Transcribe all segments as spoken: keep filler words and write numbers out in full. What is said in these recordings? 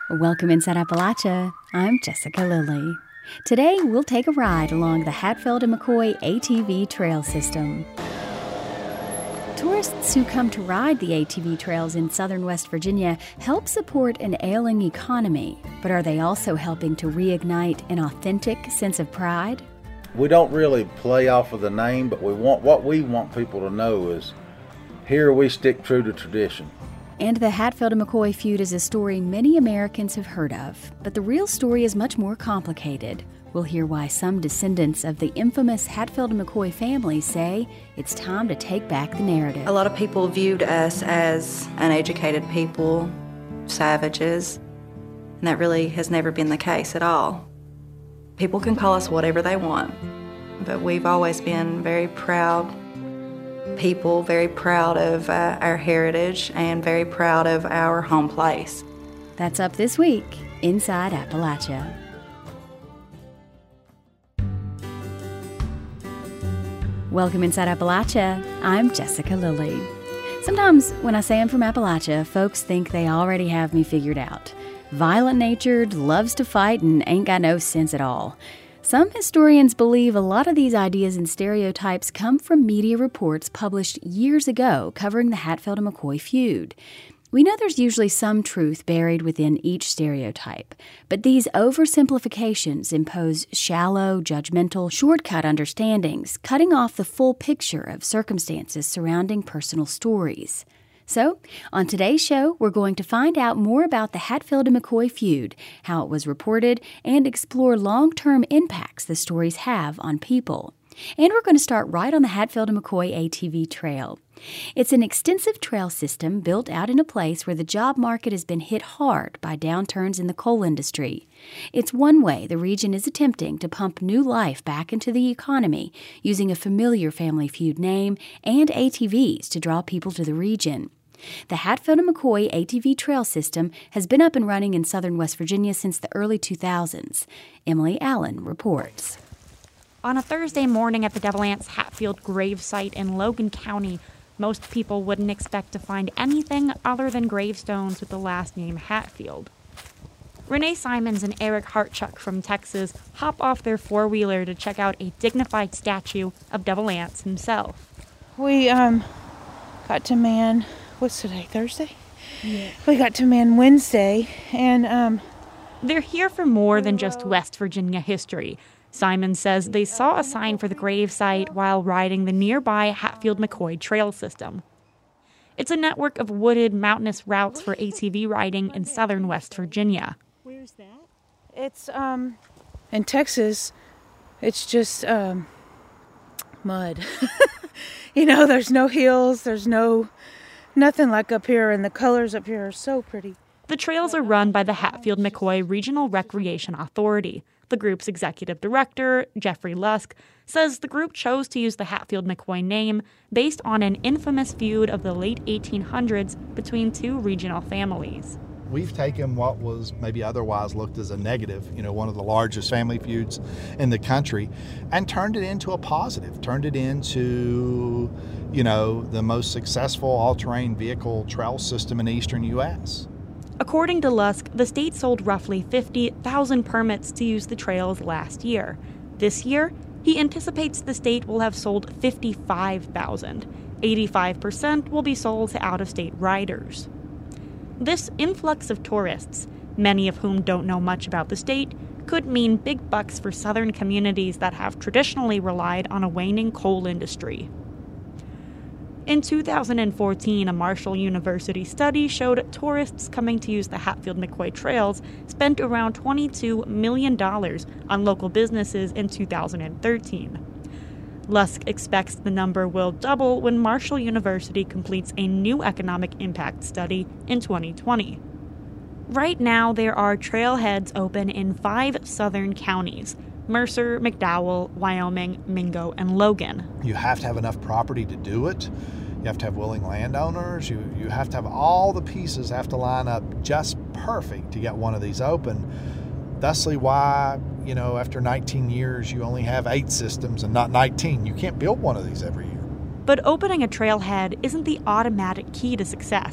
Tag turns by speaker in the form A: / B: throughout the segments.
A: Welcome inside Appalachia. I'm Jessica Lilly. Today, we'll take a ride along the Hatfield and McCoy A T V trail system. Tourists who come to ride the A T V trails in southern West Virginia help support an ailing economy, but are they also helping to reignite an authentic sense of pride?
B: We don't really play off of the name, but we want what we want people to know is here we stick true to tradition.
A: And the Hatfield and McCoy feud is a story many Americans have heard of, but the real story is much more complicated. We'll hear why some descendants of the infamous Hatfield and McCoy family say it's time to take back the narrative.
C: A lot of people viewed us as uneducated people, savages, and that really has never been the case at all. People can call us whatever they want, but we've always been very proud people, very proud of uh, our heritage, and very proud of our home place.
A: That's up this week, Inside Appalachia. Welcome inside Appalachia. I'm Jessica Lilly. Sometimes when I say I'm from Appalachia, folks think they already have me figured out. Violent-natured, loves to fight, and ain't got no sense at all. Some historians believe a lot of these ideas and stereotypes come from media reports published years ago covering the Hatfield and McCoy feud. We know there's usually some truth buried within each stereotype, but these oversimplifications impose shallow, judgmental, shortcut understandings, cutting off the full picture of circumstances surrounding personal stories. So, on today's show, we're going to find out more about the Hatfield and McCoy feud, how it was reported, and explore long-term impacts the stories have on people. And we're going to start right on the Hatfield and McCoy A T V trail. It's an extensive trail system built out in a place where the job market has been hit hard by downturns in the coal industry. It's one way the region is attempting to pump new life back into the economy using a familiar Family Feud name and A T Vs to draw people to the region. The Hatfield and McCoy A T V trail system has been up and running in southern West Virginia since the early two thousands. Emily Allen reports.
D: On a Thursday morning at the Devil Anse Hatfield grave site in Logan County, most people wouldn't expect to find anything other than gravestones with the last name Hatfield. Renee Simons and Eric Hartchuck from Texas hop off their four-wheeler to check out a dignified statue of Devil Anse himself.
E: We um got to Man, what's today, Thursday?
D: Yeah.
E: We got to Man Wednesday, and um...
D: They're here for more than just West Virginia history. Simon says they saw a sign for the gravesite while riding the nearby Hatfield-McCoy trail system. It's a network of wooded, mountainous routes for A T V riding in southern West Virginia.
E: Where's that? It's, um, in Texas, it's just, um, mud. You know, there's no hills, there's no, nothing like up here, and the colors up here are so pretty.
D: The trails are run by the Hatfield-McCoy Regional Recreation Authority. The group's executive director, Jeffrey Lusk, says the group chose to use the Hatfield-McCoy name based on an infamous feud of the late eighteen hundreds between two regional families.
F: We've taken what was maybe otherwise looked as a negative, you know, one of the largest family feuds in the country, and turned it into a positive, turned it into, you know, the most successful all-terrain vehicle trail system in the eastern U S
D: According to Lusk, the state sold roughly fifty thousand permits to use the trails last year. This year, he anticipates the state will have sold fifty-five thousand. eighty-five percent will be sold to out-of-state riders. This influx of tourists, many of whom don't know much about the state, could mean big bucks for southern communities that have traditionally relied on a waning coal industry. In two thousand fourteen, a Marshall University study showed tourists coming to use the Hatfield-McCoy trails spent around twenty-two million dollars on local businesses in two thousand thirteen. Lusk expects the number will double when Marshall University completes a new economic impact study in twenty twenty. Right now, there are trailheads open in five southern counties: Mercer, McDowell, Wyoming, Mingo, and Logan.
F: You have to have enough property to do it. You have to have willing landowners. You, you have to have all the pieces have to line up just perfect to get one of these open. Thusly why, you know, after nineteen years, you only have eight systems and not nineteen. You can't build one of these every year.
D: But opening a trailhead isn't the automatic key to success.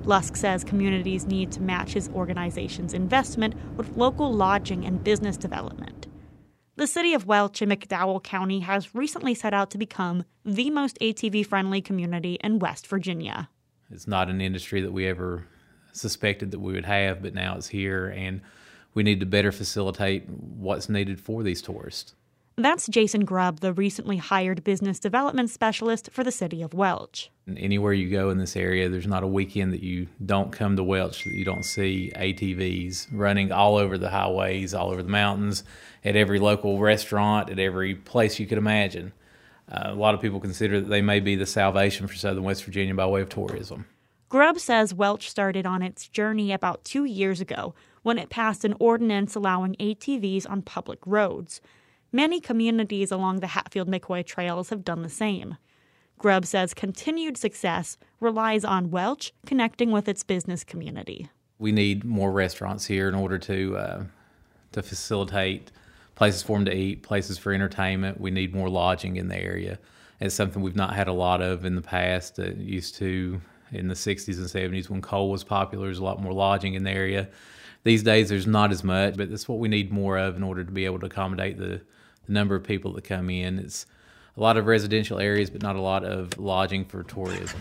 D: Lusk says communities need to match his organization's investment with local lodging and business development. The city of Welch in McDowell County has recently set out to become the most A T V-friendly community in West Virginia.
G: It's not an industry that we ever suspected that we would have, but now it's here, and we need to better facilitate what's needed for these tourists.
D: That's Jason Grubb, the recently hired business development specialist for the city of Welch.
G: Anywhere you go in this area, there's not a weekend that you don't come to Welch that you don't see A T Vs running all over the highways, all over the mountains, at every local restaurant, at every place you could imagine. Uh, a lot of people consider that they may be the salvation for southern West Virginia by way of tourism.
D: Grubb says Welch started on its journey about two years ago when it passed an ordinance allowing A T Vs on public roads. Many communities along the Hatfield-McCoy trails have done the same. Grubb says continued success relies on Welch connecting with its business community.
G: We need more restaurants here in order to uh, to facilitate places for them to eat, places for entertainment. We need more lodging in the area. It's something we've not had a lot of in the past. It used to, in the sixties and seventies, when coal was popular, there's a lot more lodging in the area. These days, there's not as much, but that's what we need more of in order to be able to accommodate the, the number of people that come in. It's a lot of residential areas, but not a lot of lodging for tourism.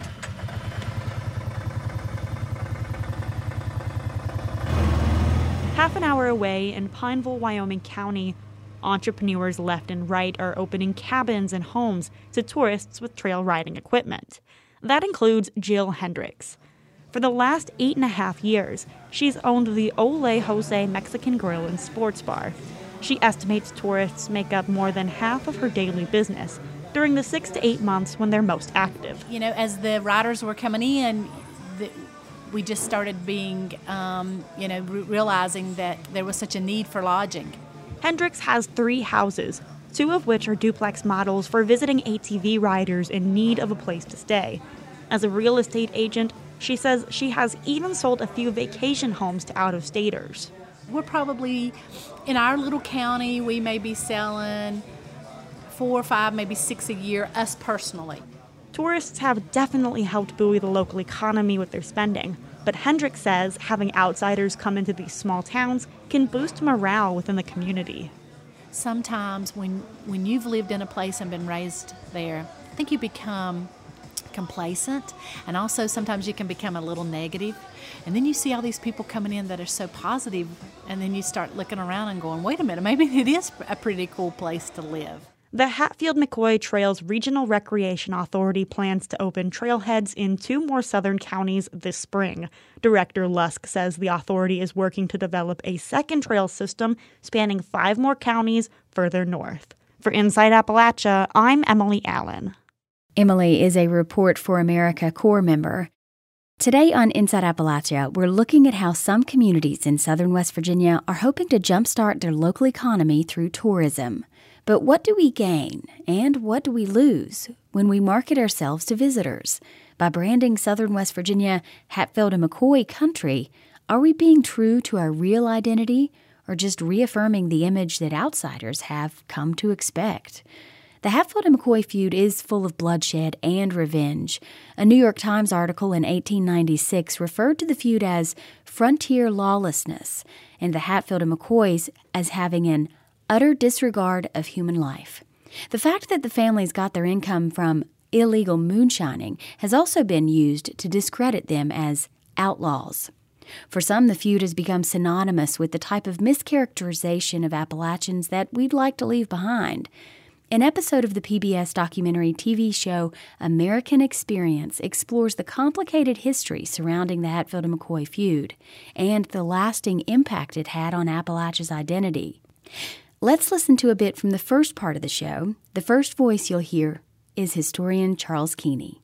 D: Half an hour away in Pineville, Wyoming County, entrepreneurs left and right are opening cabins and homes to tourists with trail riding equipment. That includes Jill Hendricks. For the last eight and a half years, she's owned the Ole Jose Mexican Grill and Sports Bar. She estimates tourists make up more than half of her daily business during the six to eight months when they're most active.
H: You know, as the riders were coming in, the, we just started being, um, you know, re- realizing that there was such a need for lodging.
D: Hendricks has three houses, two of which are duplex models for visiting A T V riders in need of a place to stay. As a real estate agent, she says she has even sold a few vacation homes to out-of-staters.
H: We're probably, in our little county, we may be selling four or five, maybe six a year, us personally.
D: Tourists have definitely helped buoy the local economy with their spending, but Hendricks says having outsiders come into these small towns can boost morale within the community.
H: Sometimes when, when you've lived in a place and been raised there, I think you become complacent, and also sometimes you can become a little negative, and then you see all these people coming in that are so positive, and then you start looking around and going, wait a minute, maybe it is a pretty cool place to live.
D: The Hatfield-McCoy Trails Regional Recreation Authority plans to open trailheads in two more southern counties this spring. Director Lusk says the authority is working to develop a second trail system spanning five more counties further north. For Inside Appalachia, I'm Emily Allen.
A: Emily is a Report for America Corps member. Today on Inside Appalachia, we're looking at how some communities in southern West Virginia are hoping to jumpstart their local economy through tourism. But what do we gain and what do we lose when we market ourselves to visitors? By branding southern West Virginia Hatfield and McCoy country, are we being true to our real identity or just reaffirming the image that outsiders have come to expect? The Hatfield and McCoy feud is full of bloodshed and revenge. A New York Times article in eighteen ninety-six referred to the feud as frontier lawlessness and the Hatfield and McCoys as having an utter disregard of human life. The fact that the families got their income from illegal moonshining has also been used to discredit them as outlaws. For some, the feud has become synonymous with the type of mischaracterization of Appalachians that we'd like to leave behind. An episode of the P B S documentary T V show American Experience explores the complicated history surrounding the Hatfield and McCoy feud and the lasting impact it had on Appalachia's identity. Let's listen to a bit from the first part of the show. The first voice you'll hear is historian Charles Keeney.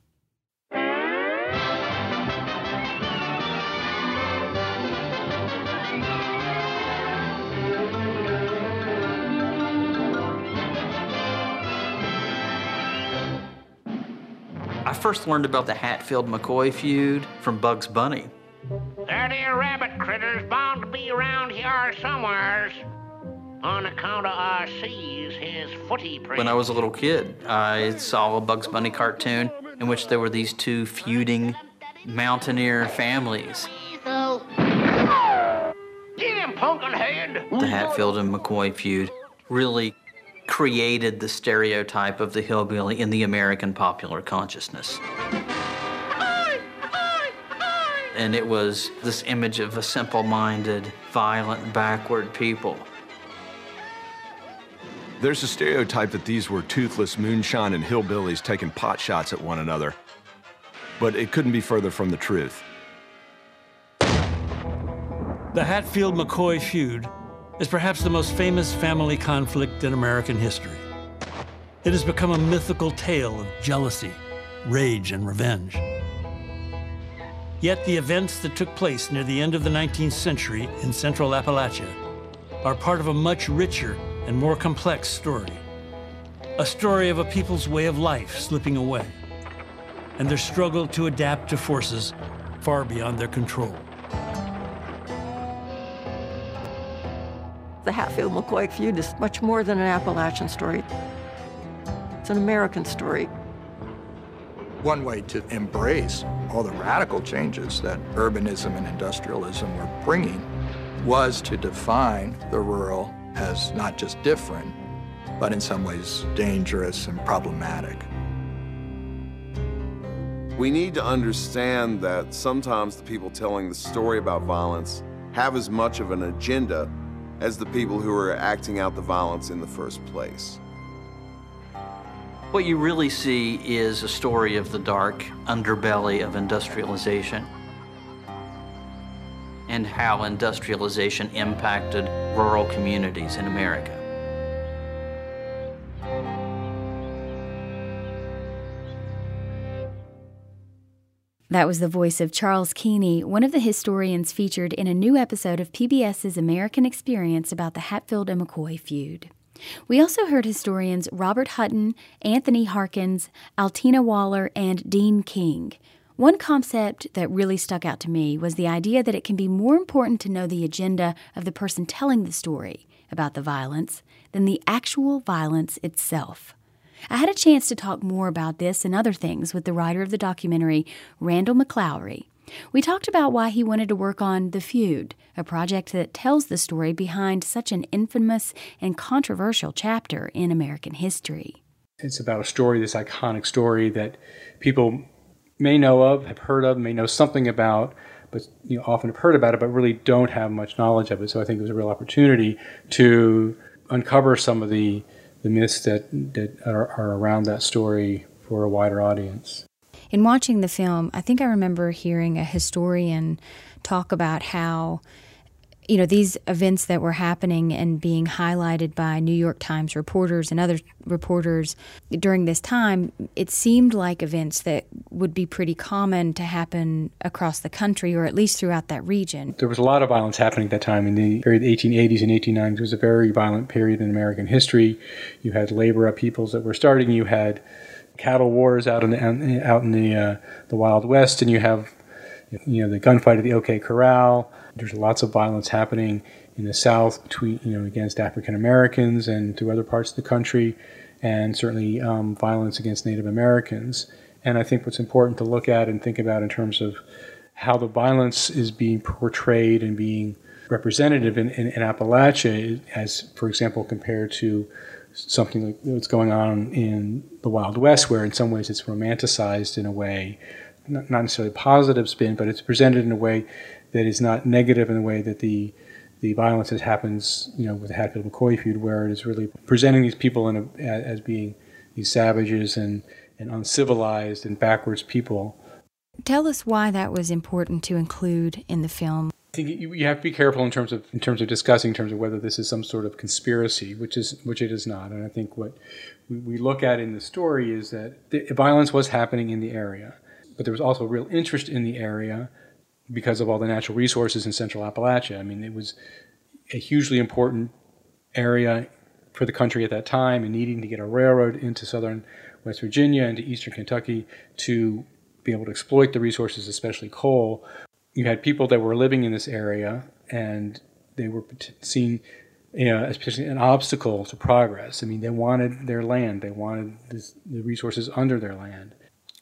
I: I first learned about the Hatfield-McCoy feud from Bugs Bunny.
J: There there rabbit critters bound to be around here somewheres. On account of I sees his footy print.
I: When I was a little kid, I saw a Bugs Bunny cartoon in which there were these two feuding mountaineer families.
J: Get him, Pumpkinhead!
I: The Hatfield and McCoy feud really created the stereotype of the hillbilly in the American popular consciousness. And it was this image of a simple-minded, violent, backward people.
K: There's a stereotype that these were toothless moonshine and hillbillies taking pot shots at one another. But it couldn't be further from the truth.
L: The Hatfield-McCoy feud is perhaps the most famous family conflict in American history. It has become a mythical tale of jealousy, rage, and revenge. Yet the events that took place near the end of the nineteenth century in central Appalachia are part of a much richer and more complex story. A story of a people's way of life slipping away, and their struggle to adapt to forces far beyond their control.
M: The Hatfield-McCoy feud is much more than an Appalachian story. It's an American story.
N: One way to embrace all the radical changes that urbanism and industrialism were bringing was to define the rural as not just different, but in some ways dangerous and problematic.
O: We need to understand that sometimes the people telling the story about violence have as much of an agenda as the people who are acting out the violence in the first place.
I: What you really see is a story of the dark underbelly of industrialization and how industrialization impacted rural communities in America.
A: That was the voice of Charles Keeney, one of the historians featured in a new episode of P B S's American Experience about the Hatfield and McCoy feud. We also heard historians Robert Hutton, Anthony Harkins, Altina Waller, and Dean King. One concept that really stuck out to me was the idea that it can be more important to know the agenda of the person telling the story about the violence than the actual violence itself. I had a chance to talk more about this and other things with the writer of the documentary, Randall McLaury. We talked about why he wanted to work on The Feud, a project that tells the story behind such an infamous and controversial chapter in American history.
P: It's about a story, this iconic story that people may know of, have heard of, may know something about, but you know, often have heard about it, but really don't have much knowledge of it. So I think it was a real opportunity to uncover some of the, the myths that, that are, are around that story for a wider audience.
A: In watching the film, I think I remember hearing a historian talk about how, you know, these events that were happening and being highlighted by New York Times reporters and other reporters during this time, it seemed like events that would be pretty common to happen across the country, or at least throughout that region.
P: There was a lot of violence happening at that time. In the period of the eighteen eighties and eighteen nineties, it was a very violent period in American history. You had labor upheavals that were starting. You had cattle wars out in the, out in the uh, the Wild West, and you have you know the gunfight at the OK Corral. There's lots of violence happening in the South between you know against African Americans and through other parts of the country, and certainly um, violence against Native Americans. And I think what's important to look at and think about in terms of how the violence is being portrayed and being representative in, in, in Appalachia, as for example compared to something like what's going on in the Wild West, where in some ways it's romanticized in a way, not necessarily a positive spin, but it's presented in a way that is not negative in the way that the the violence that happens, you know, with the Hatfield-McCoy feud, where it is really presenting these people in a, as being these savages and, and uncivilized and backwards people.
A: Tell us why that was important to include in the film.
P: I think you have to be careful in terms of in terms of discussing in terms of whether this is some sort of conspiracy, which is which it is not. And I think what we, we look at in the story is that the violence was happening in the area, but there was also real interest in the area because of all the natural resources in Central Appalachia. I mean, it was a hugely important area for the country at that time, and needing to get a railroad into southern West Virginia and to eastern Kentucky to be able to exploit the resources, especially coal. You had people that were living in this area, and they were seen, you know, especially an obstacle to progress. I mean, they wanted their land. They wanted this, the resources under their land.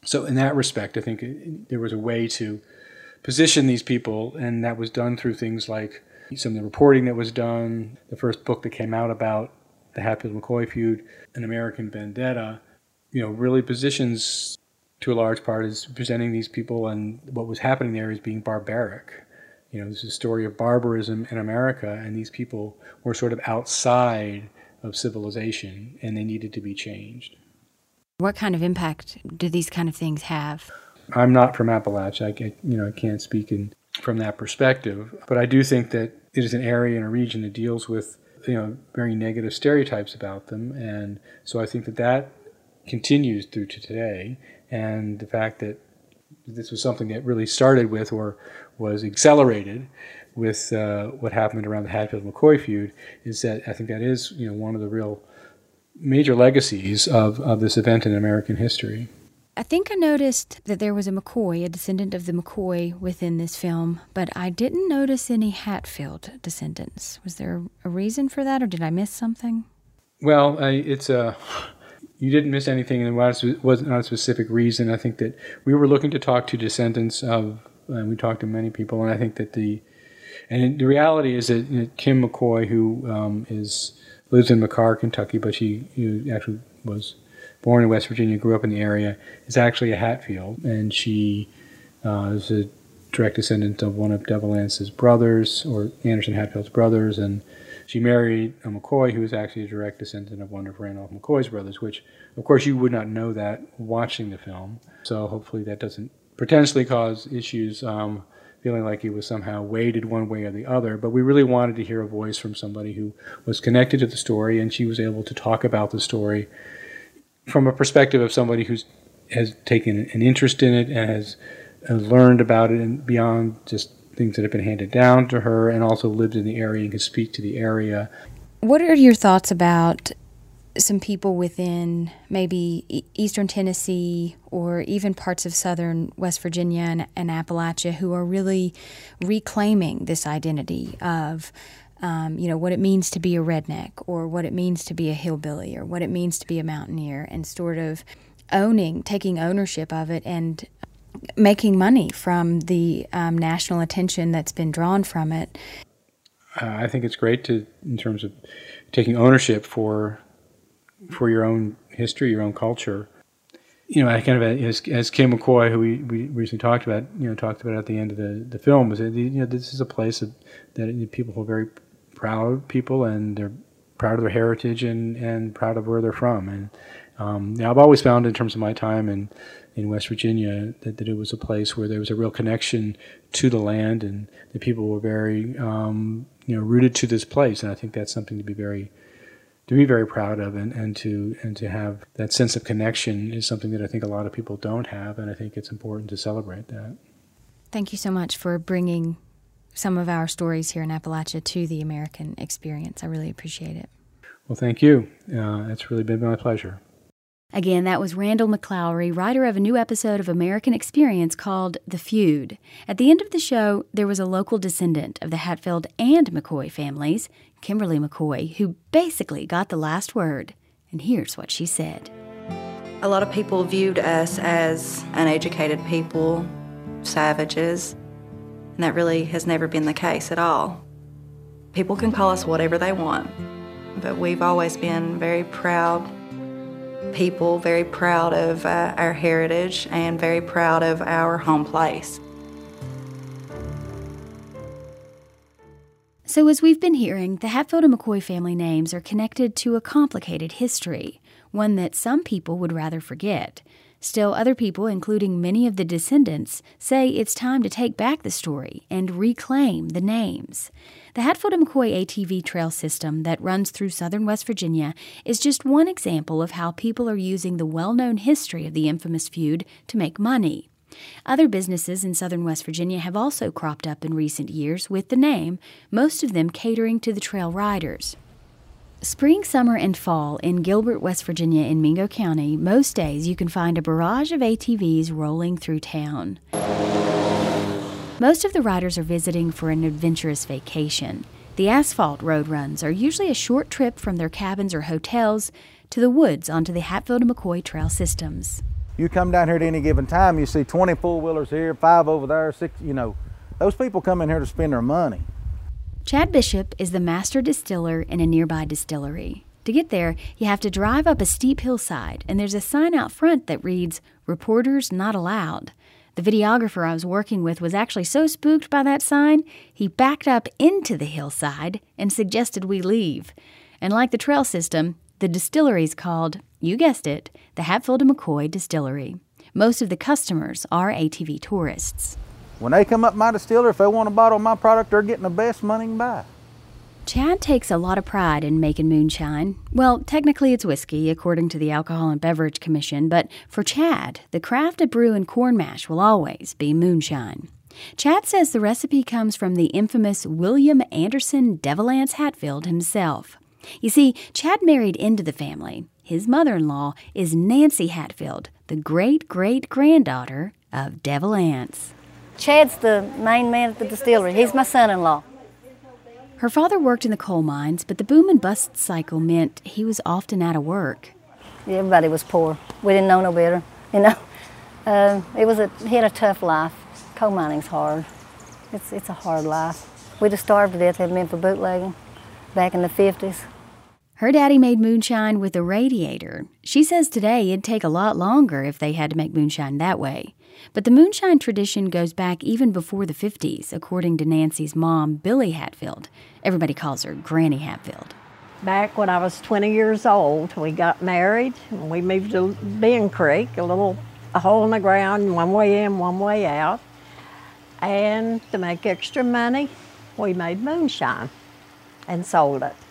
P: So in that respect, I think it, there was a way to position these people, and that was done through things like some of the reporting that was done, the first book that came out about the Hatfield-McCoy feud, An American Vendetta, you know, really positions to a large part as presenting these people and what was happening there as being barbaric. You know, this is a story of barbarism in America, and these people were sort of outside of civilization, and they needed to be changed.
A: What kind of impact do these kind of things have? I'm
P: not from Appalachia. I, I, you know, I can't speak in, from that perspective, but I do think that it is an area and a region that deals with, you know, very negative stereotypes about them, and so I think that that continues through to today, and the fact that this was something that really started with or was accelerated with uh, what happened around the Hatfield-McCoy feud is that I think that is, you know, one of the real major legacies of, of this event in American history.
A: I think I noticed that there was a McCoy, a descendant of the McCoy within this film, but I didn't notice any Hatfield descendants. Was there a reason for that, or did I miss something?
P: Well, I, it's a... You didn't miss anything, and it wasn't not a specific reason. I think that we were looking to talk to descendants of, and we talked to many people, and I think that the, and the reality is that, you know, Kim McCoy, who um, is lives in McCarr, Kentucky, but she you know, actually was born in West Virginia, grew up in the area, is actually a Hatfield, and she uh, is a direct descendant of one of Devil Anse's brothers, or Anderson Hatfield's brothers, and she married a McCoy, who is actually a direct descendant of one of Randolph McCoy's brothers, which, of course, you would not know that watching the film. So hopefully that doesn't potentially cause issues, um, feeling like it was somehow weighted one way or the other. But we really wanted to hear a voice from somebody who was connected to the story, and she was able to talk about the story from a perspective of somebody who has taken an interest in it and has learned about it and beyond just things that have been handed down to her, and also lived in the area and can speak to the area.
A: What are your thoughts about some people within maybe eastern Tennessee or even parts of southern West Virginia and, and Appalachia who are really reclaiming this identity of, um, you know, what it means to be a redneck, or what it means to be a hillbilly, or what it means to be a mountaineer, and sort of owning, taking ownership of it and making money from the um, national attention that's been drawn from it?
P: Uh, I think it's great to, in terms of taking ownership for for your own history, your own culture. You know, I kind of, as, as Kim McCoy, who we, we recently talked about, you know, talked about at the end of the, the film, was that, you know, this is a place that, that people are very proud people, and they're proud of their heritage and, and proud of where they're from. And um, you know, I've always found, in terms of my time in, in West Virginia, that, that it was a place where there was a real connection to the land, and the people were very, um, you know, rooted to this place. And I think that's something to be very to be very proud of, and, and to and to have that sense of connection is something that I think a lot of people don't have, and I think it's important to celebrate that.
A: Thank you so much for bringing some of our stories here in Appalachia to the American experience. I really appreciate it.
P: Well, thank you. Uh, it's really been my pleasure.
A: Again, that was Randall McLaury, writer of a new episode of American Experience called The Feud. At the end of the show, there was a local descendant of the Hatfield and McCoy families, Kimberly McCoy, who basically got the last word. And here's what she said.
C: A lot of people viewed us as uneducated people, savages, and that really has never been the case at all. People can call us whatever they want, but we've always been very proud people, very proud of uh, our heritage, and very proud of our home place.
A: So as we've been hearing, the Hatfield and McCoy family names are connected to a complicated history, one that some people would rather forget. Still, other people, including many of the descendants, say it's time to take back the story and reclaim the names. The Hatfield and McCoy A T V trail system that runs through southern West Virginia is just one example of how people are using the well-known history of the infamous feud to make money. Other businesses in southern West Virginia have also cropped up in recent years with the name, most of them catering to the trail riders. Spring, summer, and fall in Gilbert, West Virginia in Mingo County, most days you can find a barrage of A T Vs rolling through town. Most of the riders are visiting for an adventurous vacation. The asphalt road runs are usually a short trip from their cabins or hotels to the woods onto the Hatfield and McCoy trail systems.
B: You come down here at any given time, you see twenty four-wheelers here, five over there, six, you know. Those people come in here to spend their money.
A: Chad Bishop is the master distiller in a nearby distillery. To get there, you have to drive up a steep hillside, and there's a sign out front that reads, "Reporters not allowed." The videographer I was working with was actually so spooked by that sign, he backed up into the hillside and suggested we leave. And like the trail system, the distillery is called, you guessed it, the Hatfield and McCoy Distillery. Most of the customers are A T V tourists.
B: When they come up my distillery, if they want a bottle of my product, they're getting the best money you can buy.
A: Chad takes a lot of pride in making moonshine. Well, technically it's whiskey, according to the Alcohol and Beverage Commission, but for Chad, the craft of brew and corn mash will always be moonshine. Chad says the recipe comes from the infamous William Anderson Devilance Hatfield himself. You see, Chad married into the family. His mother-in-law is Nancy Hatfield, the great-great-granddaughter of Devilance.
Q: Chad's the main man at the distillery. He's my son-in-law.
A: Her father worked in the coal mines, but the boom and bust cycle meant he was often out of work.
Q: Everybody was poor. We didn't know no better, you know. Uh, it was a he had a tough life. Coal mining's hard. It's it's a hard life. We'd have starved to death had it been for bootlegging back in the fifties.
A: Her daddy made moonshine with a radiator. She says today it'd take a lot longer if they had to make moonshine that way. But the moonshine tradition goes back even before the fifties, according to Nancy's mom, Billy Hatfield. Everybody calls her Granny Hatfield.
M: Back when I was twenty years old, we got married and we moved to Bend Creek, a little a hole in the ground, one way in, one way out. And to make extra money, we made moonshine and sold it.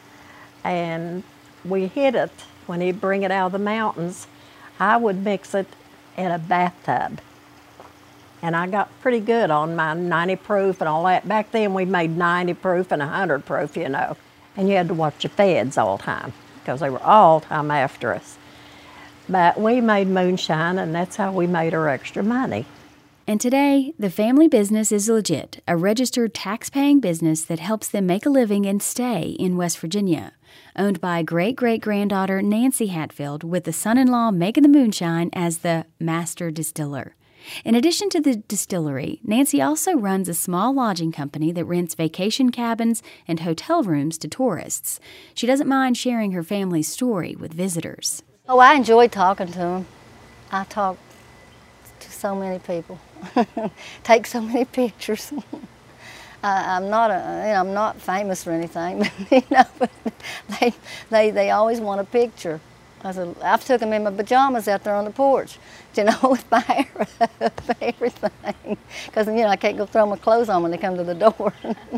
M: And we hid it when he'd bring it out of the mountains. I would mix it in a bathtub. And I got pretty good on my ninety proof and all that. Back then we made ninety proof and one hundred proof, you know. And you had to watch your feds all the time because they were all time after us. But we made moonshine and that's how we made our extra money.
A: And today, the family business is legit, a registered tax-paying business that helps them make a living and stay in West Virginia. Owned by great-great-granddaughter Nancy Hatfield, with the son-in-law making the moonshine as the master distiller. In addition to the distillery, Nancy also runs a small lodging company that rents vacation cabins and hotel rooms to tourists. She doesn't mind sharing her family's story with visitors.
Q: Oh, I enjoy talking to them. I talk to so many people, take so many pictures. I, I'm not a, you know, I'm not famous or anything, but you know, but they, they, they always want a picture. I said, I've took them in my pajamas out there on the porch, you know, with my hair up and everything, because you know I can't go throw my clothes on when they come to the door.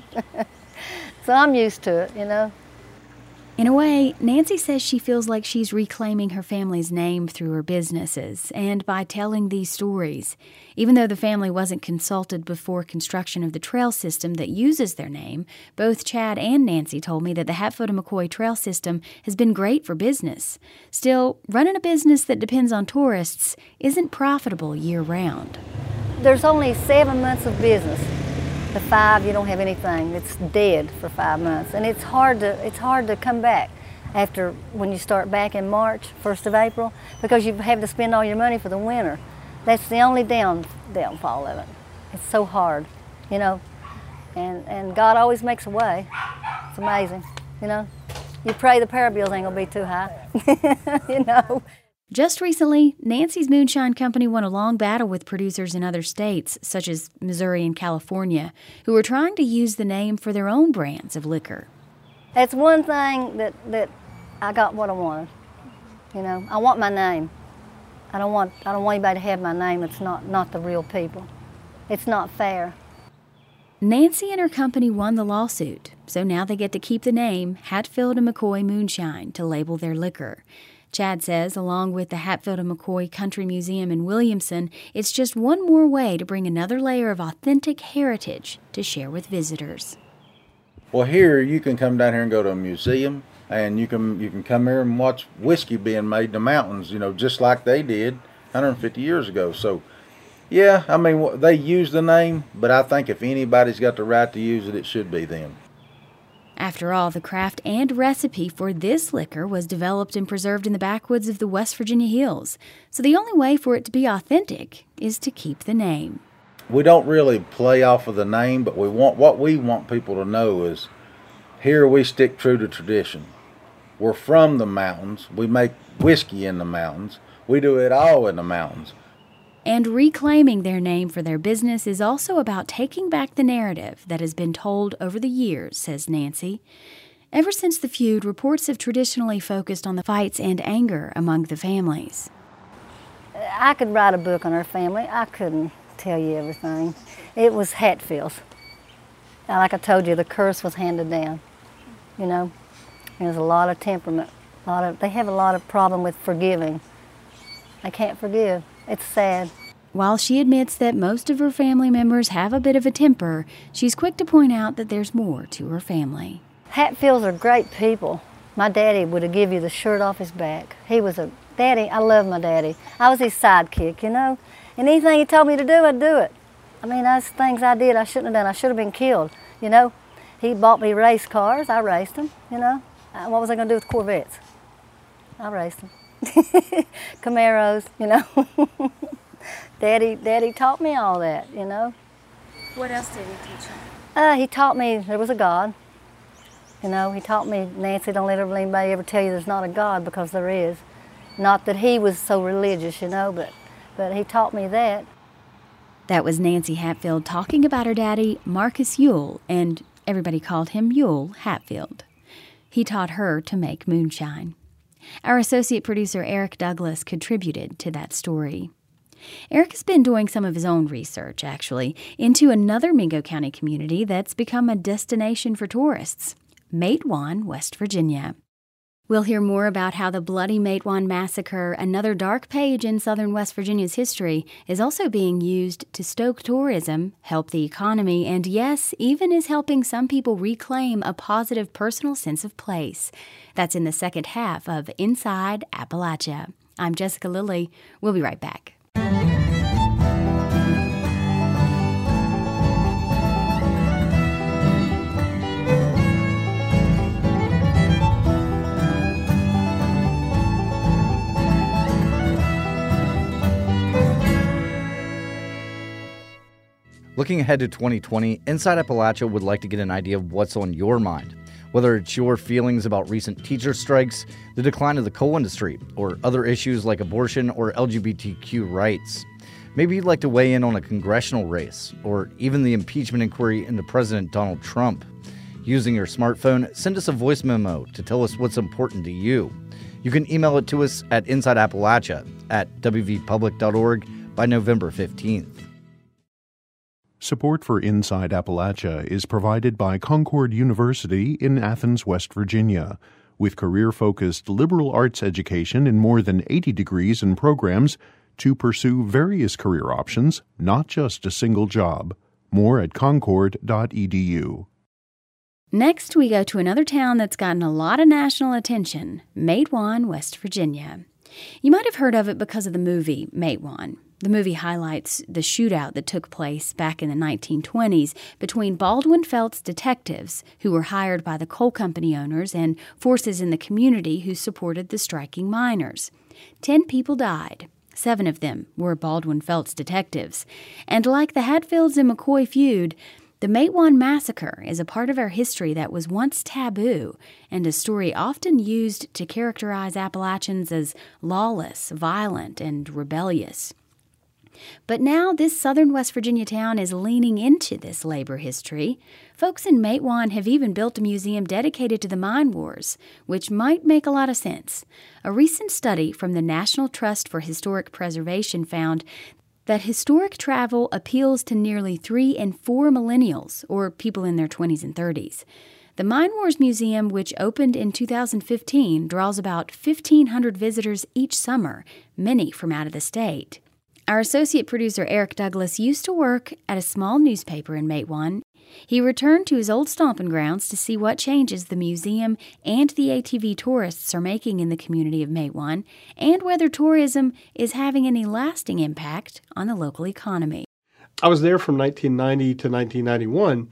Q: So I'm used to it, you know.
A: In a way, Nancy says she feels like she's reclaiming her family's name through her businesses and by telling these stories. Even though the family wasn't consulted before construction of the trail system that uses their name, both Chad and Nancy told me that the Hatfield and McCoy trail system has been great for business. Still, running a business that depends on tourists isn't profitable year-round.
Q: There's only seven months of business. The five, you don't have anything. It's dead for five months, and it's hard to it's hard to come back after when you start back in March, first of April, because you have to spend all your money for the winter. That's the only down downfall of it. It's so hard, you know, and and God always makes a way. It's amazing, you know. You pray the power bills ain't gonna be too high, you know.
A: Just recently, Nancy's Moonshine Company won a long battle with producers in other states, such as Missouri and California, who were trying to use the name for their own brands of liquor.
Q: That's one thing that, that I got what I wanted. You know, I want my name. I don't want I don't want anybody to have my name. It's not, not the real people. It's not fair.
A: Nancy and her company won the lawsuit, so now they get to keep the name Hatfield and McCoy Moonshine to label their liquor. Chad says, along with the Hatfield and McCoy Country Museum in Williamson, it's just one more way to bring another layer of authentic heritage to share with visitors.
B: Well, here you can come down here and go to a museum, and you can you can come here and watch whiskey being made in the mountains, you know, just like they did one hundred fifty years ago. So, yeah, I mean, they use the name, but I think if anybody's got the right to use it, it should be them.
A: After all, the craft and recipe for this liquor was developed and preserved in the backwoods of the West Virginia hills, so the only way for it to be authentic is to keep the name.
B: We don't really play off of the name, but we want what we want people to know is here we stick true to tradition. We're from the mountains. We make whiskey in the mountains. We do it all in the mountains.
A: And reclaiming their name for their business is also about taking back the narrative that has been told over the years, says Nancy. Ever since the feud, reports have traditionally focused on the fights and anger among the families.
Q: I could write a book on our family. I couldn't tell you everything. It was Hatfields. Like I told you, the curse was handed down. You know, there's a lot of temperament. A lot of, they have a lot of problem with forgiving. They can't forgive. It's sad.
A: While she admits that most of her family members have a bit of a temper, she's quick to point out that there's more to her family.
Q: Hatfields are great people. My daddy would have given you the shirt off his back. He was a daddy. I love my daddy. I was his sidekick, you know. And anything he told me to do, I'd do it. I mean, that's things I did I shouldn't have done. I should have been killed, you know. He bought me race cars. I raced them, you know. What was I going to do with Corvettes? I raced them. Camaros, you know. Daddy, Daddy taught me all that, you know.
A: What else did he teach you?
Q: Uh, he taught me there was a God. You know, he taught me, Nancy, don't let anybody ever tell you there's not a God, because there is. Not that he was so religious, you know, but, but he taught me that.
A: That was Nancy Hatfield talking about her daddy, Marcus Ewell, and everybody called him Ewell Hatfield. He taught her to make moonshine. Our associate producer, Eric Douglas, contributed to that story. Eric has been doing some of his own research, actually, into another Mingo County community that's become a destination for tourists, Matewan, West Virginia. We'll hear more about how the bloody Matewan Massacre, another dark page in southern West Virginia's history, is also being used to stoke tourism, help the economy, and yes, even is helping some people reclaim a positive personal sense of place. That's in the second half of Inside Appalachia. I'm Jessica Lilly. We'll be right back.
R: Looking ahead to twenty twenty, Inside Appalachia would like to get an idea of what's on your mind. Whether it's your feelings about recent teacher strikes, the decline of the coal industry, or other issues like abortion or L G B T Q rights. Maybe you'd like to weigh in on a congressional race, or even the impeachment inquiry into President Donald Trump. Using your smartphone, send us a voice memo to tell us what's important to you. You can email it to us at InsideAppalachia at w v public dot org by November fifteenth.
S: Support for Inside Appalachia is provided by Concord University in Athens, West Virginia. With career-focused liberal arts education in more than eighty degrees and programs to pursue various career options, not just a single job. More at concord dot e d u.
A: Next, we go to another town that's gotten a lot of national attention, Matewan, West Virginia. You might have heard of it because of the movie Matewan. The movie highlights the shootout that took place back in the nineteen twenties between Baldwin Felts detectives who were hired by the coal company owners and forces in the community who supported the striking miners. Ten people died. Seven of them were Baldwin Felts detectives. And like the Hatfields and McCoy feud, the Matewan Massacre is a part of our history that was once taboo and a story often used to characterize Appalachians as lawless, violent, and rebellious. But now this southern West Virginia town is leaning into this labor history. Folks in Matewan have even built a museum dedicated to the mine wars, which might make a lot of sense. A recent study from the National Trust for Historic Preservation found that historic travel appeals to nearly three and four millennials, or people in their twenties and thirties. The Mine Wars Museum, which opened in two thousand fifteen, draws about fifteen hundred visitors each summer, many from out of the state. Our associate producer, Eric Douglas, used to work at a small newspaper in Matewan. He returned to his old stomping grounds to see what changes the museum and the A T V tourists are making in the community of Matewan, and whether tourism is having any lasting impact on the local economy.
T: I was there from nineteen ninety to nineteen ninety-one,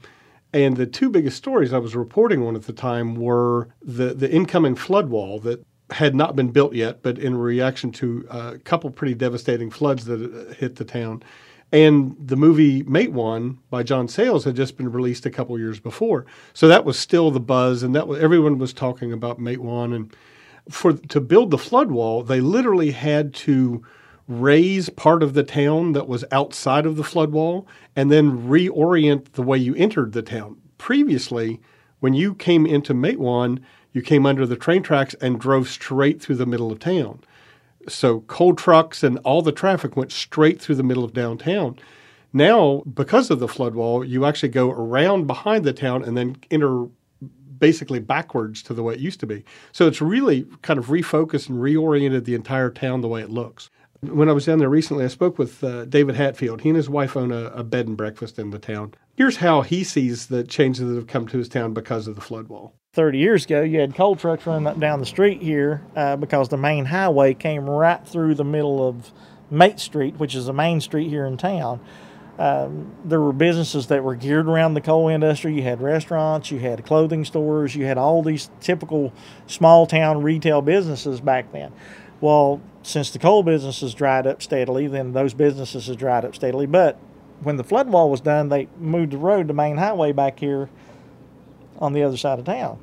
T: And the two biggest stories I was reporting on at the time were the, the incoming flood wall that had not been built yet, but in reaction to a couple pretty devastating floods that hit the town. And the movie Matewan by John Sayles had just been released a couple years before. So that was still the buzz, and that was, everyone was talking about Matewan. And for to build the flood wall, they literally had to raise part of the town that was outside of the flood wall and then reorient the way you entered the town. Previously, when you came into Matewan, you came under the train tracks and drove straight through the middle of town. So coal trucks and all the traffic went straight through the middle of downtown. Now, because of the flood wall, you actually go around behind the town and then enter basically backwards to the way it used to be. So it's really kind of refocused and reoriented the entire town the way it looks. When I was down there recently, I spoke with uh, David Hatfield. He and his wife own a, a bed and breakfast in the town. Here's how he sees the changes that have come to his town because of the flood wall.
U: thirty years ago, you had coal trucks running up down the street here uh, because the main highway came right through the middle of Mate Street, which is the main street here in town. Um, there were businesses that were geared around the coal industry. You had restaurants, you had clothing stores, you had all these typical small town retail businesses back then. Well, since the coal businesses dried up steadily, then those businesses have dried up steadily. But when the flood wall was done, they moved the road, the main highway back here on the other side of town.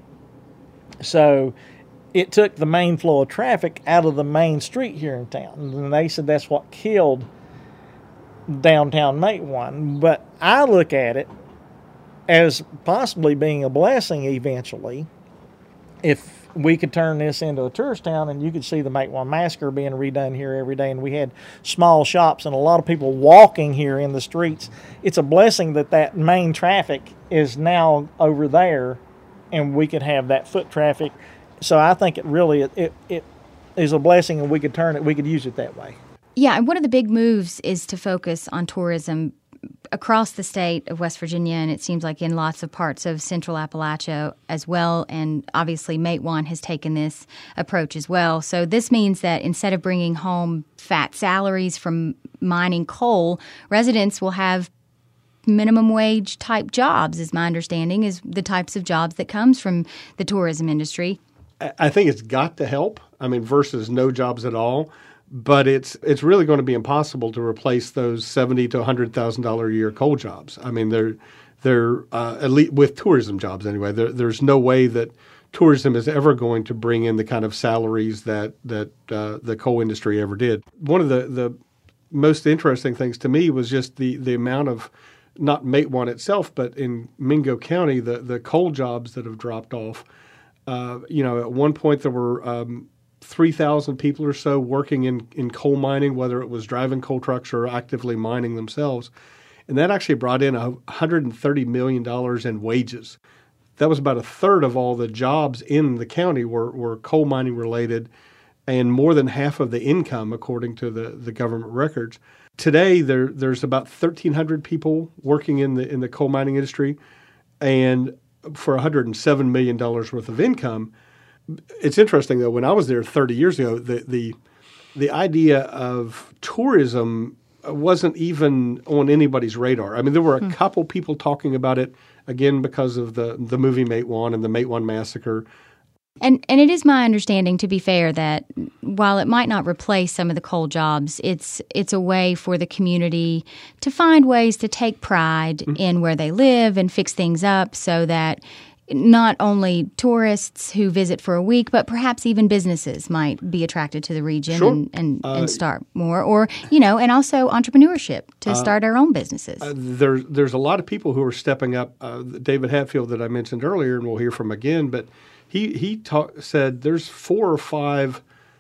U: So it took the main flow of traffic out of the main street here in town. And they said that's what killed downtown Matewan. But I look at it as possibly being a blessing eventually if we could turn this into a tourist town and you could see the Matewan Massacre being redone here every day. And we had small shops and a lot of people walking here in the streets. It's a blessing that that main traffic is now over there and we could have that foot traffic. So I think it really, it, it, it is a blessing and we could turn it, we could use it that way.
A: Yeah, and one of the big moves is to focus on tourism across the state of West Virginia, and it seems like in lots of parts of central Appalachia as well, and obviously Matewan has taken this approach as well. So this means that instead of bringing home fat salaries from mining coal, residents will have minimum wage type jobs, is my understanding, is the types of jobs that comes from the tourism industry.
T: I think it's got to help, I mean, versus no jobs at all. But it's it's really going to be impossible to replace those seventy to a hundred thousand dollar a year coal jobs. I mean, they're they're uh, at least with tourism jobs anyway. There, there's no way that tourism is ever going to bring in the kind of salaries that that uh, the coal industry ever did. One of the, the most interesting things to me was just the the amount of, not Matewan itself, but in Mingo County, the the coal jobs that have dropped off. Uh, you know, at one point there were Um, three thousand people or so working in, in coal mining, whether it was driving coal trucks or actively mining themselves. And that actually brought in one hundred thirty million dollars in wages. That was about a third of all the jobs in the county were, were coal mining related, and more than half of the income, according to the, the government records. Today, there there's about thirteen hundred people working in the in the coal mining industry, and for one hundred seven million dollars worth of income. It's interesting, though, when I was there thirty years ago, the, the the idea of tourism wasn't even on anybody's radar. I mean, there were a hmm. couple people talking about it, again, because of the, the movie Matewan and the Matewan Massacre.
A: And and it is my understanding, to be fair, that while it might not replace some of the coal jobs, it's it's a way for the community to find ways to take pride mm-hmm. in where they live and fix things up so that not only tourists who visit for a week, but perhaps even businesses might be attracted to the region
T: sure.
A: and, and,
T: uh,
A: and start more. Or, you know, and also entrepreneurship to uh, start our own businesses.
T: Uh, there, there's a lot of people who are stepping up. Uh, David Hatfield that I mentioned earlier, and we'll hear from again, but he, he talk, said there's four or five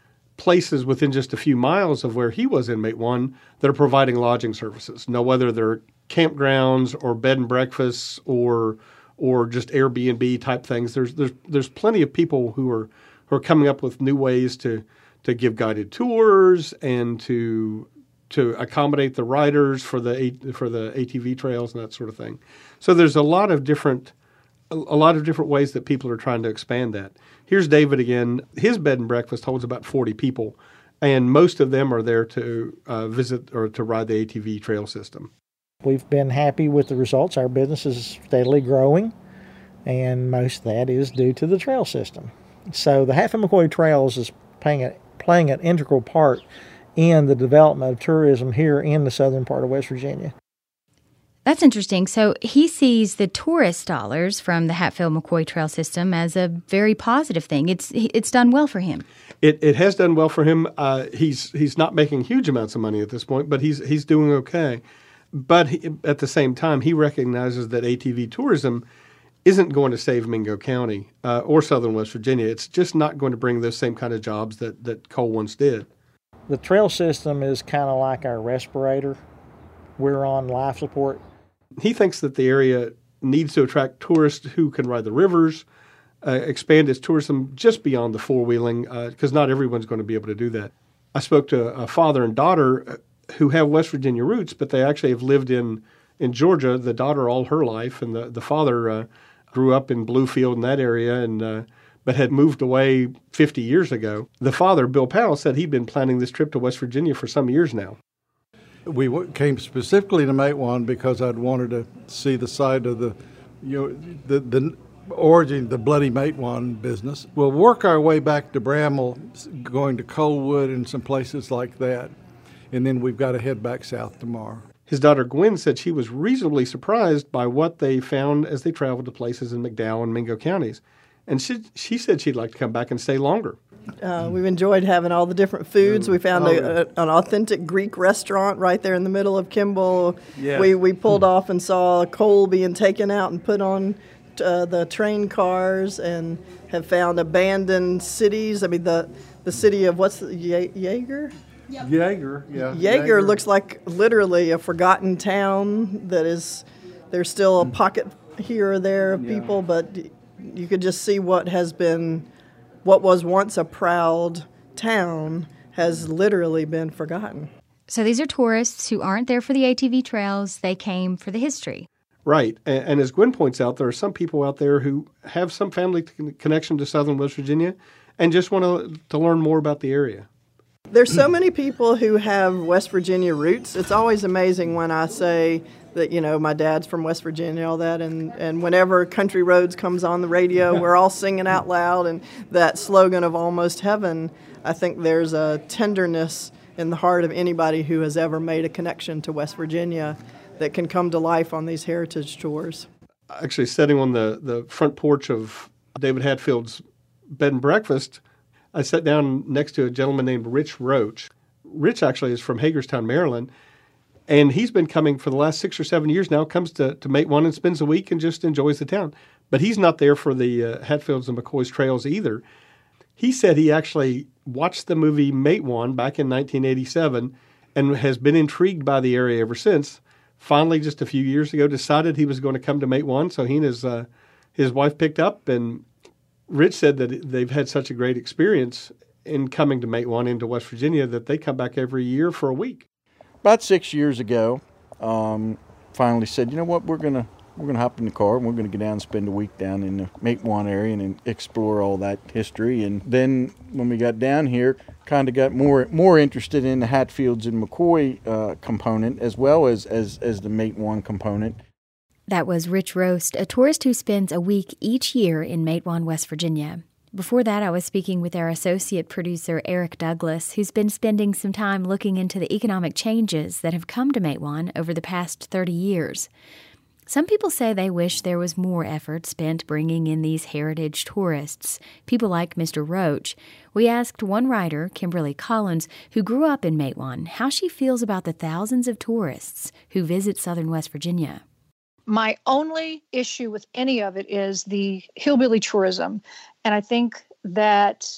T: places within just a few miles of where he was in Matewan that are providing lodging services. Now, whether they're campgrounds or bed and breakfasts or or just Airbnb type things. There's there's there's plenty of people who are who are coming up with new ways to to give guided tours and to to accommodate the riders for the for the A T V trails and that sort of thing. So there's a lot of different a lot of different ways that people are trying to expand that. Here's David again. His bed and breakfast holds about forty people, and most of them are there to uh, visit or to ride the A T V trail system.
U: We've been happy with the results. Our business is steadily growing, and most of that is due to the trail system. So the Hatfield-McCoy Trails is playing, a, playing an integral part in the development of tourism here in the southern part of West Virginia.
A: That's interesting. So he sees the tourist dollars from the Hatfield-McCoy Trail system as a very positive thing. It's it's done well for him.
T: It it has done well for him. Uh, he's he's not making huge amounts of money at this point, but he's he's doing okay. But he, at the same time, he recognizes that A T V tourism isn't going to save Mingo County uh, or southern West Virginia. It's just not going to bring those same kind of jobs that, that coal once did.
U: The trail system is kind of like our respirator. We're on life support.
T: He thinks that the area needs to attract tourists who can ride the rivers, uh, expand its tourism just beyond the four-wheeling, because uh, not everyone's going to be able to do that. I spoke to a father and daughter who have West Virginia roots, but they actually have lived in, in Georgia, the daughter all her life, and the, the father uh, grew up in Bluefield in that area, and uh, but had moved away fifty years ago. The father, Bill Powell, said he'd been planning this trip to West Virginia for some years now.
E: We came specifically to Matewan because I'd wanted to see the side of the, you know, the, the origin, the Bloody Matewan business. We'll work our way back to Bramble, going to Coalwood and some places like that, and then we've got to head back south tomorrow.
T: His daughter Gwen said she was reasonably surprised by what they found as they traveled to places in McDowell and Mingo counties. And she, she said she'd like to come back and stay longer.
V: Uh, we've enjoyed having all the different foods. We found a, a, an authentic Greek restaurant right there in the middle of Kimball.
E: Yes.
V: We we pulled off and saw coal being taken out and put on uh, the train cars, and have found abandoned cities. I mean, the the city of what's the, Ye- Jaeger?
E: Yep. Jaeger, yeah.
V: Jaeger,
E: Jaeger
V: looks like literally a forgotten town that is, there's still a pocket here or there of
E: Yeah.
V: people, but you could just see what has been, what was once a proud town has literally been forgotten.
A: So these are tourists who aren't there for the A T V trails. They came for the history.
T: Right. And, and as Gwen points out, there are some people out there who have some family con- connection to southern West Virginia and just want to, to learn more about the area.
V: There's so many people who have West Virginia roots. It's always amazing when I say that, you know, my dad's from West Virginia, all that, and, and whenever Country Roads comes on the radio, we're all singing out loud, and that slogan of Almost Heaven, I think there's a tenderness in the heart of anybody who has ever made a connection to West Virginia that can come to life on these heritage tours.
T: Actually, sitting on the, the front porch of David Hatfield's bed and breakfast, I sat down next to a gentleman named Rich Roach. Rich actually is from Hagerstown, Maryland, and he's been coming for the last six or seven years now, comes to, to Matewan and spends a week and just enjoys the town. But he's not there for the uh, Hatfields and McCoy's trails either. He said he actually watched the movie Matewan back in nineteen eighty-seven and has been intrigued by the area ever since. Finally, just a few years ago, decided he was going to come to Matewan, so he and his, uh, his wife picked up, and Rich said that they've had such a great experience in coming to Matewan into West Virginia that they come back every year for a week.
W: About six years ago, um, finally said, you know what, we're gonna we're gonna hop in the car and we're gonna go down and spend a week down in the Matewan area and explore all that history. And then when we got down here, kind of got more more interested in the Hatfields and McCoy uh, component as well as as as the Matewan component.
A: That was Rich Roast, a tourist who spends a week each year in Matewan, West Virginia. Before that, I was speaking with our associate producer, Eric Douglas, who's been spending some time looking into the economic changes that have come to Matewan over the past thirty years. Some people say they wish there was more effort spent bringing in these heritage tourists, people like Mister Roach. We asked one writer, Kimberly Collins, who grew up in Matewan, how she feels about the thousands of tourists who visit southern West Virginia.
X: My only issue with any of it is the hillbilly tourism. And I think that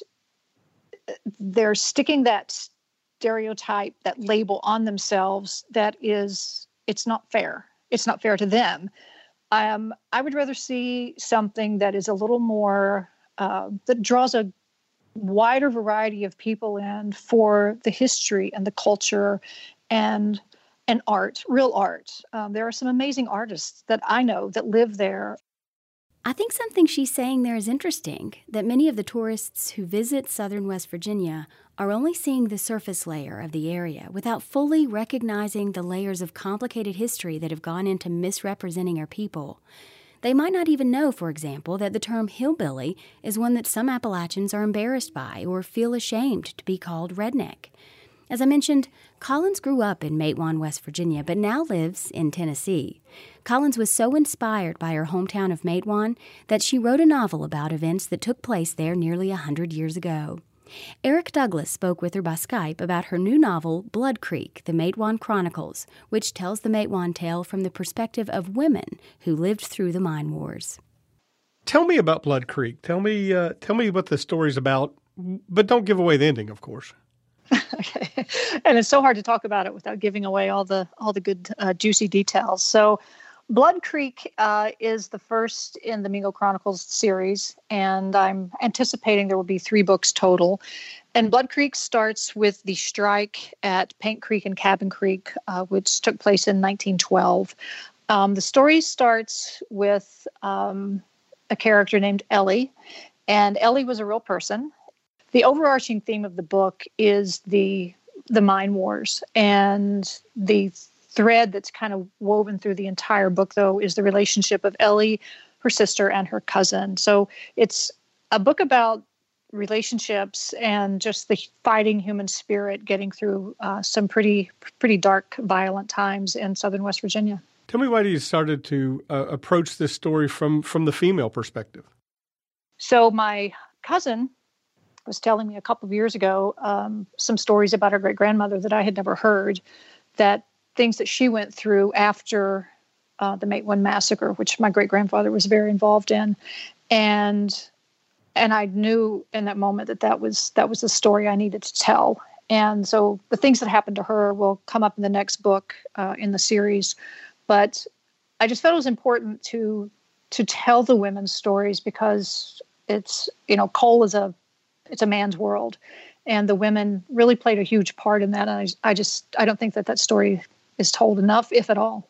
X: they're sticking that stereotype, that label on themselves that is, it's not fair. It's not fair to them. Um, I would rather see something that is a little more, uh, that draws a wider variety of people in for the history and the culture and and art, real art. Um, there are some amazing artists that I know that live there.
A: I think something she's saying there is interesting, that many of the tourists who visit southern West Virginia are only seeing the surface layer of the area without fully recognizing the layers of complicated history that have gone into misrepresenting our people. They might not even know, for example, that the term hillbilly is one that some Appalachians are embarrassed by or feel ashamed to be called redneck. As I mentioned, Collins grew up in Matewan, West Virginia, but now lives in Tennessee. Collins was so inspired by her hometown of Matewan that she wrote a novel about events that took place there nearly a hundred years ago. Eric Douglas spoke with her by Skype about her new novel, Blood Creek, The Matewan Chronicles, which tells the Matewan tale from the perspective of women who lived through the mine wars.
T: Tell me about Blood Creek. Tell me, uh, tell me what the story's about, but don't give away the ending, of course.
X: Okay. And it's so hard to talk about it without giving away all the all the good uh, juicy details. So Blood Creek uh, is the first in the Mingo Chronicles series, and I'm anticipating there will be three books total. And Blood Creek starts with the strike at Paint Creek and Cabin Creek, uh, which took place in nineteen twelve. Um, the story starts with um, a character named Ellie, and Ellie was a real person. The overarching theme of the book is the the mine wars, and the thread that's kind of woven through the entire book, though, is the relationship of Ellie, her sister, and her cousin. So it's a book about relationships and just the fighting human spirit getting through uh, some pretty pretty dark, violent times in southern West Virginia.
T: Tell me why you started to uh, approach this story from, from the female perspective.
X: So my cousin was telling me a couple of years ago um, some stories about her great-grandmother that I had never heard, that things that she went through after uh, the Matewan Massacre, which my great-grandfather was very involved in. And and I knew in that moment that that was, that was the story I needed to tell. And so the things that happened to her will come up in the next book uh, in the series. But I just felt it was important to to tell the women's stories because it's, you know, coal is a it's a man's world, and the women really played a huge part in that. And I, I just, I don't think that that story is told enough, if at all.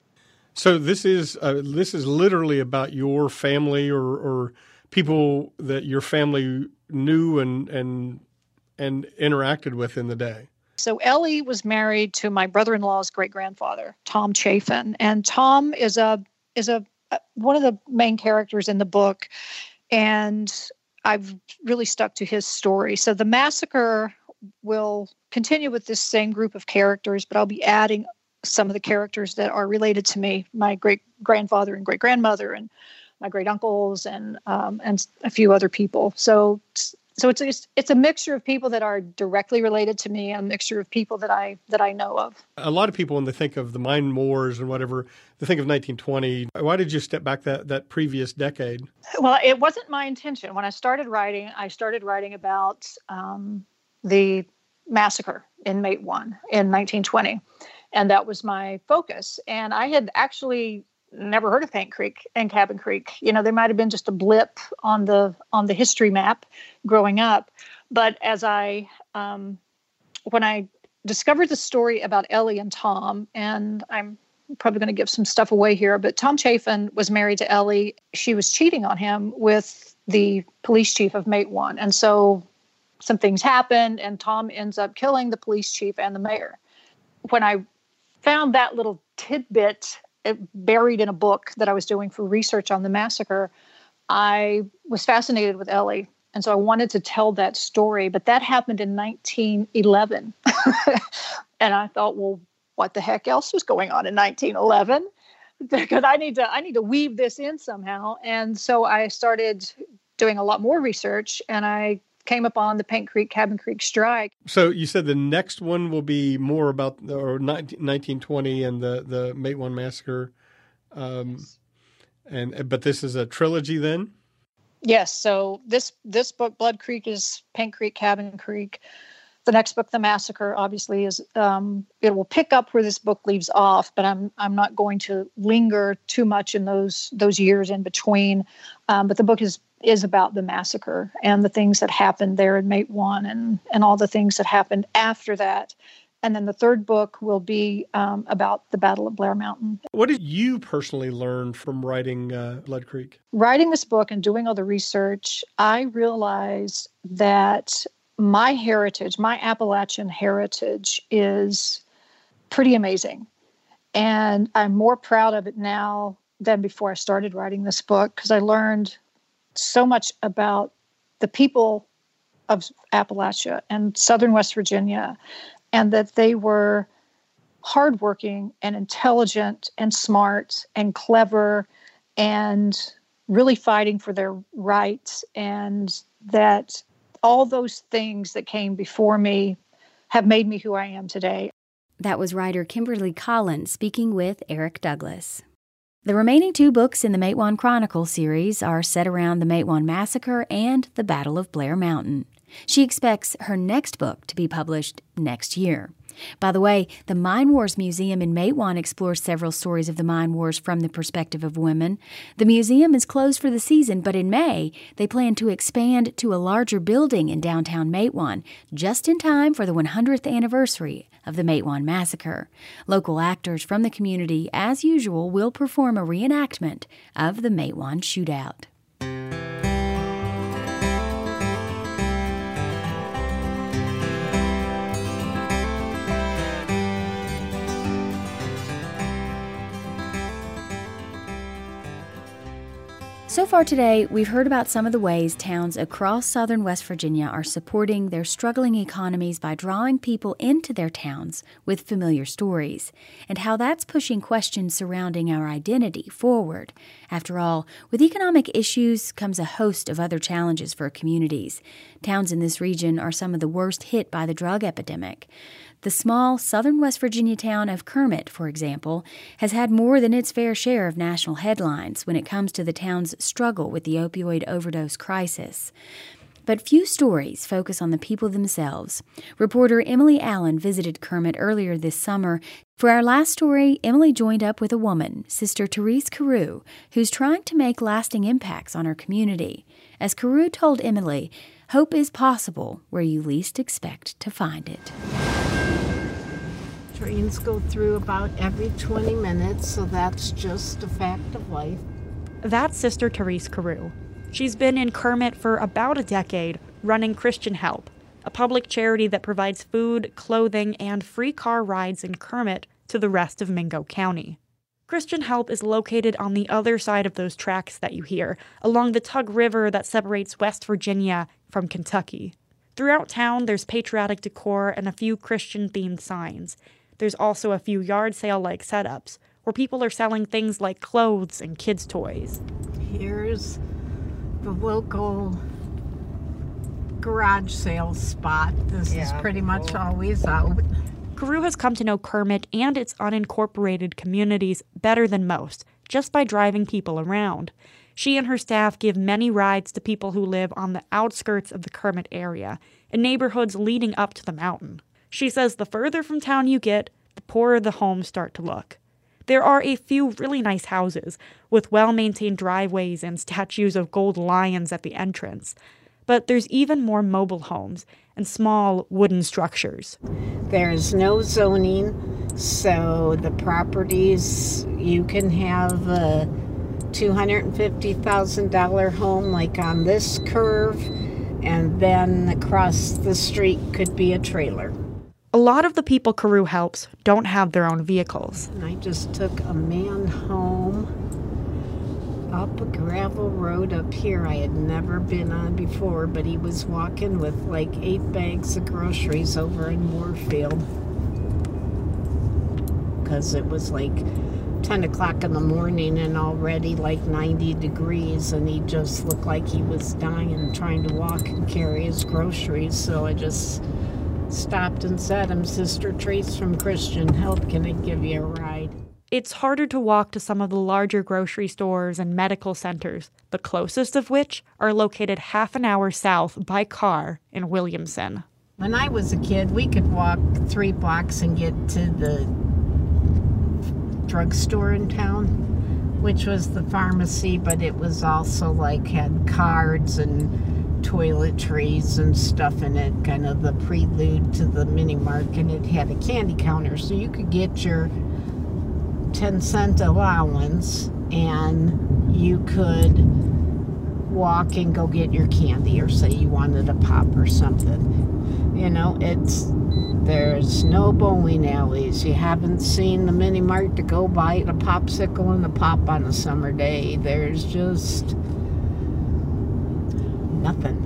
T: So this is, uh, this is literally about your family or, or people that your family knew and, and, and interacted with in the day.
X: So Ellie was married to my brother-in-law's great-grandfather, Tom Chafin. And Tom is a, is a, one of the main characters in the book. And I've really stuck to his story. So the massacre will continue with this same group of characters, but I'll be adding some of the characters that are related to me, my great-grandfather and great-grandmother and my great-uncles and um, and a few other people. So so it's, it's it's a mixture of people that are directly related to me and a mixture of people that I that I know of.
T: A lot of people, when they think of the mine wars and whatever, they think of nineteen twenty. Why did you step back that, that previous decade?
X: Well, it wasn't my intention. When I started writing, I started writing about um, the massacre in Matewan in nineteen twenty. And that was my focus. And I had actually never heard of Paint Creek and Cabin Creek. You know, there might have been just a blip on the on the history map growing up. But as I, um, when I discovered the story about Ellie and Tom, and I'm probably going to give some stuff away here, but Tom Chafin was married to Ellie. She was cheating on him with the police chief of Matewan. And so some things happened, and Tom ends up killing the police chief and the mayor. When I found that little tidbit buried in a book that I was doing for research on the massacre, I was fascinated with Ellie. And so I wanted to tell that story, but that happened in nineteen eleven. And I thought, well, what the heck else was going on in nineteen eleven? Because I need to, I need to weave this in somehow. And so I started doing a lot more research, and I came upon the Paint Creek, Cabin Creek strike.
T: So you said the next one will be more about or nineteen twenty and the, the Matewan Massacre. Um, yes. and But this is a trilogy then?
X: Yes. So this this book, Blood Creek, is Paint Creek, Cabin Creek. The next book, The Massacre, obviously is um, it will pick up where this book leaves off, but I'm I'm not going to linger too much in those those years in between. Um, but the book is is about the massacre and the things that happened there in Matewan and and all the things that happened after that. And then the third book will be um, about the Battle of Blair Mountain.
T: What did you personally learn from writing uh, Blood Creek?
X: Writing this book and doing all the research, I realized that my heritage, my Appalachian heritage, is pretty amazing. And I'm more proud of it now than before I started writing this book, because I learned so much about the people of Appalachia and Southern West Virginia, and that they were hardworking and intelligent and smart and clever and really fighting for their rights, and that all those things that came before me have made me who I am today.
A: That was writer Kimberly Collins speaking with Eric Douglas. The remaining two books in the Matewan Chronicle series are set around the Matewan Massacre and the Battle of Blair Mountain. She expects her next book to be published next year. By the way, the Mine Wars Museum in Matewan explores several stories of the mine wars from the perspective of women. The museum is closed for the season, but in May, they plan to expand to a larger building in downtown Matewan, just in time for the one hundredth anniversary of the Matewan Massacre. Local actors from the community, as usual, will perform a reenactment of the Matewan Shootout. So far today, we've heard about some of the ways towns across southern West Virginia are supporting their struggling economies by drawing people into their towns with familiar stories, and how that's pushing questions surrounding our identity forward. After all, with economic issues comes a host of other challenges for communities. Towns in this region are some of the worst hit by the drug epidemic. The small southern West Virginia town of Kermit, for example, has had more than its fair share of national headlines when it comes to the town's struggle with the opioid overdose crisis. But few stories focus on the people themselves. Reporter Emily Allen visited Kermit earlier this summer. For our last story, Emily joined up with a woman, Sister Therese Carew, who's trying to make lasting impacts on her community. As Carew told Emily, hope is possible where you least expect to find it.
D: Trains go through about every twenty minutes, so that's just a fact of life.
F: That's Sister Therese Carew. She's been in Kermit for about a decade, running Christian Help, a public charity that provides food, clothing, and free car rides in Kermit to the rest of Mingo County. Christian Help is located on the other side of those tracks that you hear, along the Tug River that separates West Virginia from Kentucky. Throughout town, there's patriotic decor and a few Christian-themed signs. There's also a few yard sale-like setups, where people are selling things like clothes and kids' toys.
D: Here's the local garage sales spot. This yeah, is pretty much cool. Always out.
F: Carew has come to know Kermit and its unincorporated communities better than most, just by driving people around. She and her staff give many rides to people who live on the outskirts of the Kermit area, in neighborhoods leading up to the mountain. She says the further from town you get, the poorer the homes start to look. There are a few really nice houses, with well-maintained driveways and statues of gold lions at the entrance. But there's even more mobile homes and small wooden structures.
D: There's no zoning, so the properties, you can have a two hundred fifty thousand dollars home like on this curve, and then across the street could be a trailer.
F: A lot of the people Carew helps don't have their own vehicles.
D: And I just took a man home up a gravel road up here I had never been on before, but he was walking with like eight bags of groceries over in Moorfield. Because it was like ten o'clock in the morning and already like ninety degrees, and he just looked like he was dying trying to walk and carry his groceries. So I just stopped and said, I'm Sister Therese from Christian Help. Can I give you a ride?
F: It's harder to walk to some of the larger grocery stores and medical centers, the closest of which are located half an hour south by car in Williamson.
D: When I was a kid, we could walk three blocks and get to the drugstore in town, which was the pharmacy, but it was also like had cards and toiletries and stuff in it, kind of the prelude to the mini mart, and it had a candy counter, so you could get your ten cent allowance and you could walk and go get your candy, or say you wanted a pop or something. You know, it's there's no bowling alleys. You haven't seen the mini mart to go buy a popsicle and a pop on a summer day. There's just nothing.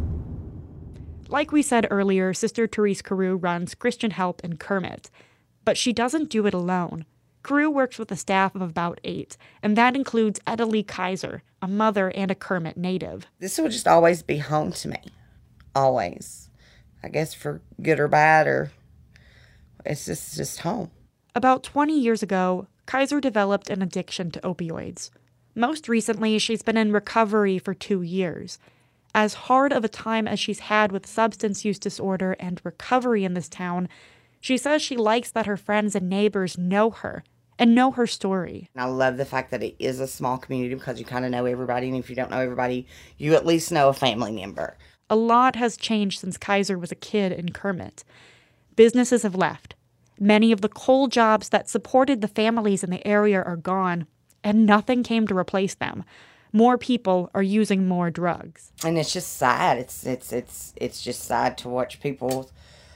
F: Like we said earlier, Sister Therese Carew runs Christian Help in Kermit, but she doesn't do it alone. Carew works with a staff of about eight, and that includes Etta Lee Kaiser, a mother and a Kermit native.
G: This will just always be home to me. Always. I guess for good or bad, or it's just, just home.
F: About twenty years ago, Kaiser developed an addiction to opioids. Most recently, she's been in recovery for two years. As hard of a time as she's had with substance use disorder and recovery in this town, she says she likes that her friends and neighbors know her and know her story.
G: I love the fact that it is a small community because you kind of know everybody, and if you don't know everybody, you at least know a family member.
F: A lot has changed since Kaiser was a kid in Kermit. Businesses have left. Many of the coal jobs that supported the families in the area are gone, and nothing came to replace them. More people are using more drugs.
G: And it's just sad. It's it's it's it's just sad to watch people's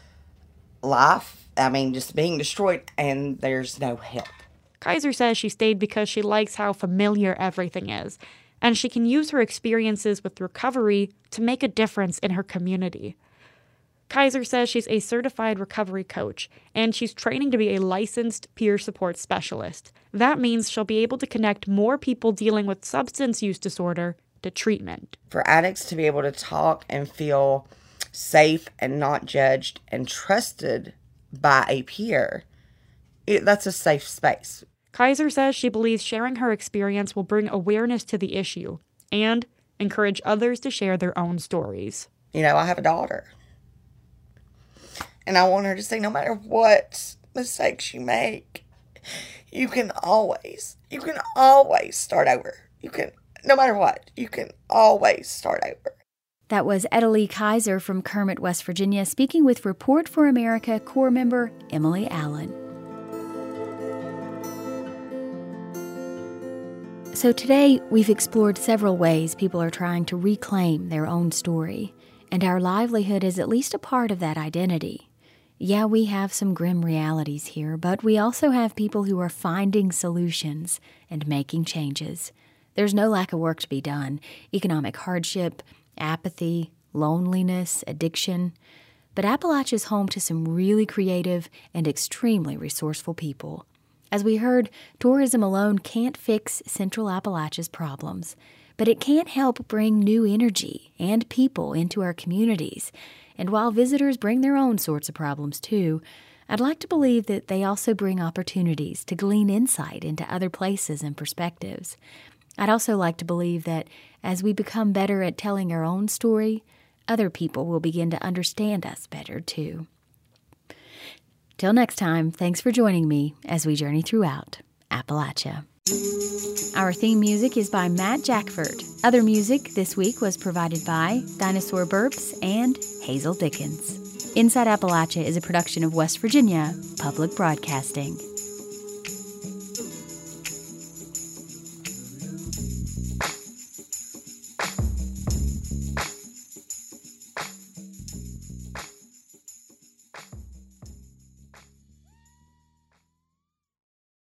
G: life, I mean, just being destroyed, and there's no help.
F: Kaiser says she stayed because she likes how familiar everything is, and she can use her experiences with recovery to make a difference in her community. Kaiser says she's a certified recovery coach, and she's training to be a licensed peer support specialist. That means she'll be able to connect more people dealing with substance use disorder to treatment.
G: For addicts to be able to talk and feel safe and not judged and trusted by a peer, it, that's a safe space.
F: Kaiser says she believes sharing her experience will bring awareness to the issue and encourage others to share their own stories.
G: You know, I have a daughter, and I want her to say no matter what mistakes you make, you can always, you can always start over. You can, no matter what, you can always start over.
A: That was Etta Lee Kaiser from Kermit, West Virginia, speaking with Report for America Corps member Emily Allen. So today, we've explored several ways people are trying to reclaim their own story, and our livelihood is at least a part of that identity. Yeah, we have some grim realities here, but we also have people who are finding solutions and making changes. There's no lack of work to be done. Economic hardship, apathy, loneliness, addiction. But Appalachia's home to some really creative and extremely resourceful people. As we heard, tourism alone can't fix Central Appalachia's problems, but it can help bring new energy and people into our communities. And while visitors bring their own sorts of problems too, I'd like to believe that they also bring opportunities to glean insight into other places and perspectives. I'd also like to believe that as we become better at telling our own story, other people will begin to understand us better too. Till next time, thanks for joining me as we journey throughout Appalachia. Our theme music is by Matt Jackford. Other music this week was provided by Dinosaur Burps and Hazel Dickens. Inside Appalachia is a production of West Virginia Public Broadcasting.